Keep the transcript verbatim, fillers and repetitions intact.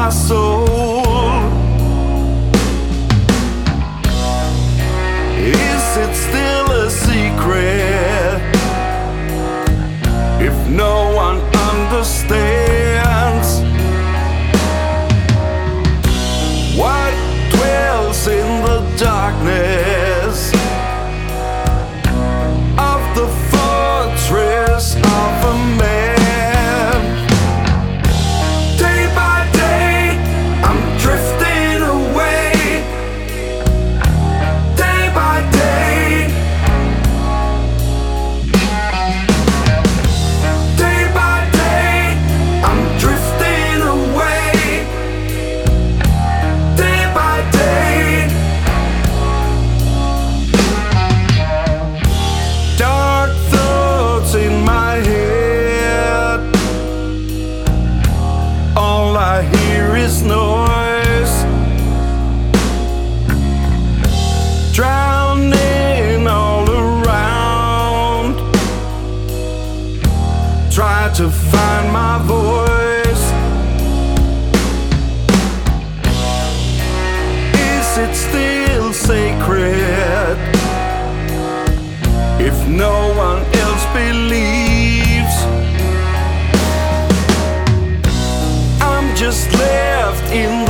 my soul. Is it still a secret if no one understands what dwells in the darkness of the fortress of a man? Day by day, I'm drifting away. Day by day, day by day, I'm drifting away. Day by day, dark thoughts in my head. All I hear is noise, drowning all around. Try to find my voice. Is it still sacred if no one else believes? I'm just left in